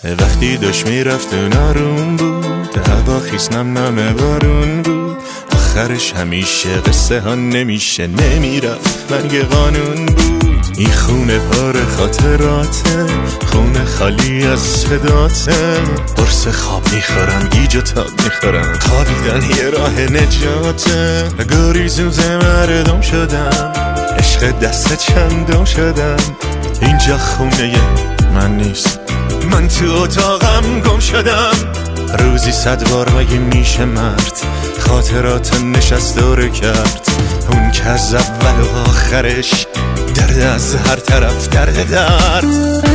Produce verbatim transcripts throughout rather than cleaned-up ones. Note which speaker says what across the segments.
Speaker 1: وقتی داشت میرفت و نارون بود، هوا خیس نم نم بارون بود. آخرش همیشه قصه ها نمیشه نمیرفت، مرگ قانون بود. این خونه پار خاطراته، خونه خالی از صداته. قرص خواب میخورم، گیج و تاب میخورم، خوابیدن یه راه نجاته. گریزوز مردم شدم، عشق دست چندم شدم. اینجا خونه من نیست، من تو اتاقم گم شدم. روزی صد بار مگه میشه مرد خاطرات نشست داره کرد؟ اون که از اول و آخرش درد، از هر طرف درد درد.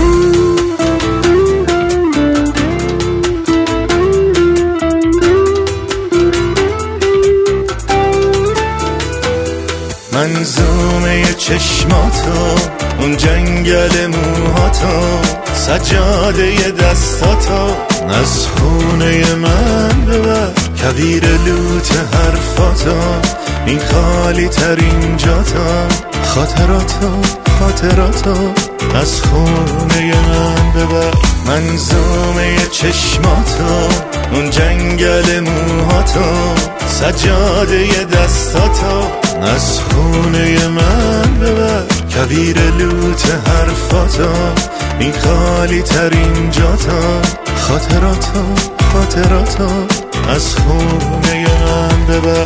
Speaker 1: منظومه چشماتو، اون جنگل موهاتو، سجاده دستاتو از خونه من ببر. کویر لوت حرفاتو، این خالی ترین جاتا. خاطراتو خاطراتو از خونه من ببر. منظومه چشماتو، اون جنگل موهاتو، سجاده دستاتو از خونه من ببر. کویر لوت حرفاتو، این خالی ترین جاتا. خاطراتو خاطراتو از خونه من ببر.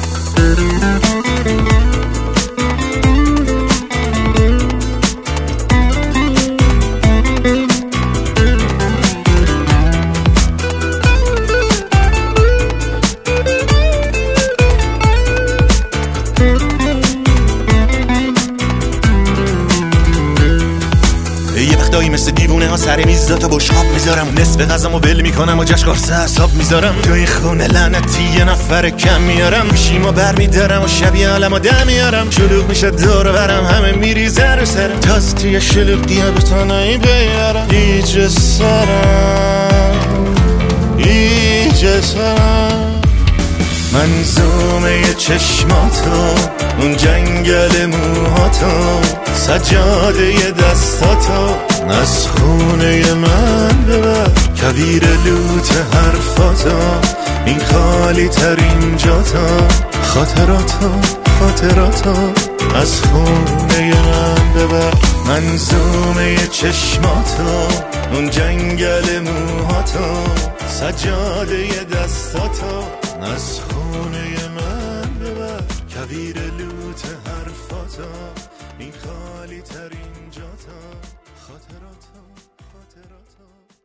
Speaker 1: یه وقتایی مثل دیوونه ها سر میزاتو بشقاب میذارم، نصف غذامو ول میکنم و جاش قرص اعصاب میذارم. تو این خونه لعنتی یه نفر کم میارم، گوشیمو بر میدارم و شبیه عالمو دم میارم. شلوغ میشه دور برم، همه میریزه رو سرم، تاز توی شلوغیه بتونایی بیارم. ایجه سرم ایجه سرم. منظومه چشماتو، اون جنگل موهاتو، سجاده دستاتو از خونه من ببر. کویر لوت حرفاتو، این خالی ترین جاتا. خاطراتو خاطراتو از خونه من ببر. منظومه چشماتو، اون جنگل موهاتو، سجاده دستاتو از خونه من ببر. کویر لوت حرفاتو، این خالی ترین جاتا. خاطراتو خاطراتو